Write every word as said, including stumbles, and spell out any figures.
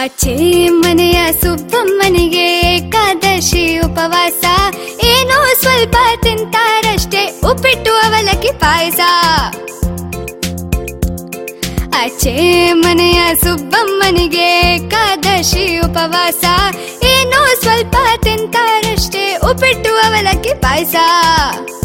ಆಚೆ ಮನೆಯ ಸುಬ್ಬಮ್ಮನಿಗೆ ಏಕಾದಶಿ ಉಪವಾಸ, ಏನೋ ಸ್ವಲ್ಪ ತಿಂತಾರಷ್ಟೇ ಉಪ್ಪಿಟ್ಟು ಅವಲಕ್ಕಿ ಪಾಯಸ. ಆಚೆ ಮನೆಯ ಸುಬ್ಬಮ್ಮನಿಗೆ ಏಕಾದಶಿ ಉಪವಾಸ, ಏನೋ ಸ್ವಲ್ಪ ತಿಂತಾರಷ್ಟೇ ಉಪ್ಪಿಟ್ಟು ಅವಲಕ್ಕಿ ಪಾಯಸ.